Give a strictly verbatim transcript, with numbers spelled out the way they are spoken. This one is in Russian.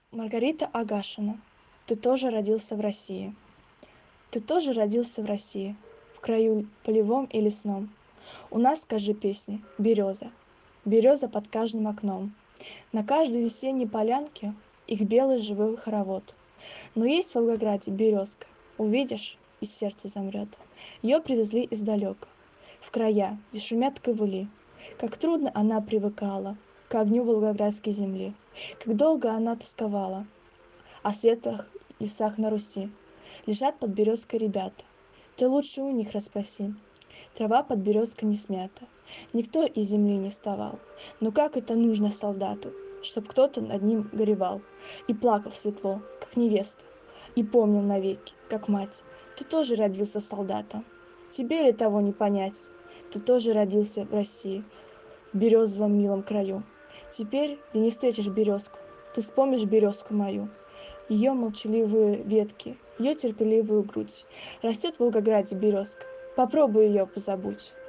Маргарита Агашина. Ты тоже родился в России. Ты тоже родился в России, в краю полевом и лесном. У нас, скажи песни, береза, береза под каждым окном. На каждой весенней полянке их белый живой хоровод. Но есть в Волгограде березка, увидишь, и сердце замрет. Ее привезли издалека, в края, где шумят ковыли. Как трудно она привыкала к огню волгоградской земли, как долго она тосковала о светлых лесах на Руси. Лежат под березкой ребята, ты лучше у них расспроси. Трава под березкой не смята, никто из земли не вставал. Но как это нужно солдату, чтоб кто-то над ним горевал и плакал светло, как невеста, и помнил навеки, как мать. Ты тоже родился солдатом, тебе ли того не понять? Ты тоже родился в России, в березовом милом краю. Теперь ты не встретишь березку, ты вспомнишь березку мою, ее молчаливые ветки, ее терпеливую грудь. Растет в Волгограде березка, попробуй ее позабудь.